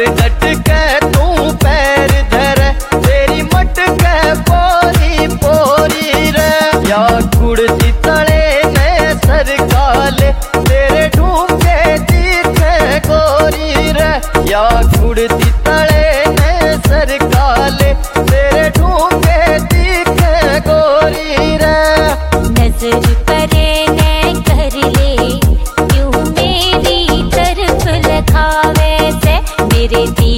डट के तू पैर धरे, तेरी मटके पोरी पोरी रे। या कुर्सी तले में सरकाले, तेरे ढूंढे दिखे गोरी रे। या कुर्सी तले में सरकाले, तेरे ढूंढे दिखे गोरी रे। नजर परे ने कर ले, क्यों मेरी तरफ लखावे से मेरे